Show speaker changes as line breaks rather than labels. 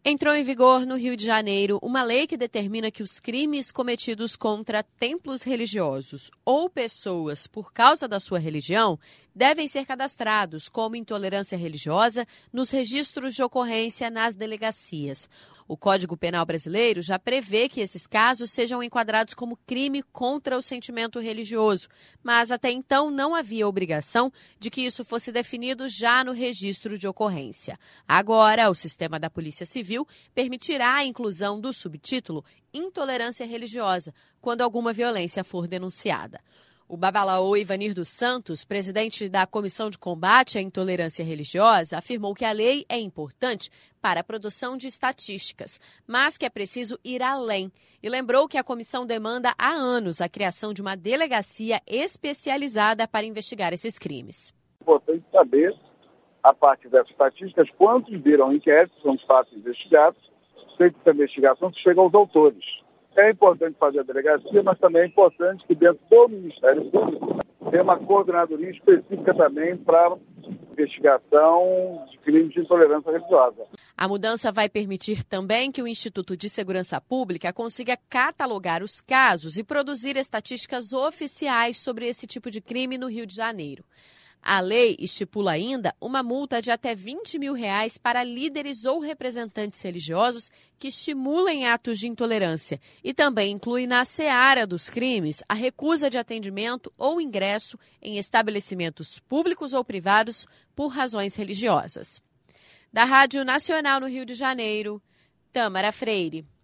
Entrou em vigor no Rio de Janeiro uma lei que determina que os crimes cometidos contra templos religiosos ou pessoas por causa da sua religião devem ser cadastrados como intolerância religiosa nos registros de ocorrência nas delegacias. O Código Penal brasileiro já prevê que esses casos sejam enquadrados como crime contra o sentimento religioso, mas até então não havia obrigação de que isso fosse definido já no registro de ocorrência. Agora, o sistema da Polícia Civil permitirá a inclusão do subtítulo Intolerância Religiosa, quando alguma violência for denunciada. O babalaô Ivanir dos Santos, presidente da Comissão de Combate à Intolerância Religiosa, afirmou que a lei é importante para a produção de estatísticas, mas que é preciso ir além. E lembrou que a comissão demanda há anos a criação de uma delegacia especializada para investigar esses crimes.
É importante saber, a partir dessas estatísticas, quantos viram inquéritos, são os fatos investigados, feita essa investigação, se chega aos autores. É importante fazer a delegacia, mas também é importante que dentro do Ministério Público tenha uma coordenadoria específica também para investigação de crimes de intolerância religiosa.
A mudança vai permitir também que o Instituto de Segurança Pública consiga catalogar os casos e produzir estatísticas oficiais sobre esse tipo de crime no Rio de Janeiro. A lei estipula ainda uma multa de até R$20 mil para líderes ou representantes religiosos que estimulem atos de intolerância e também inclui na seara dos crimes a recusa de atendimento ou ingresso em estabelecimentos públicos ou privados por razões religiosas. Da Rádio Nacional no Rio de Janeiro, Tâmara Freire.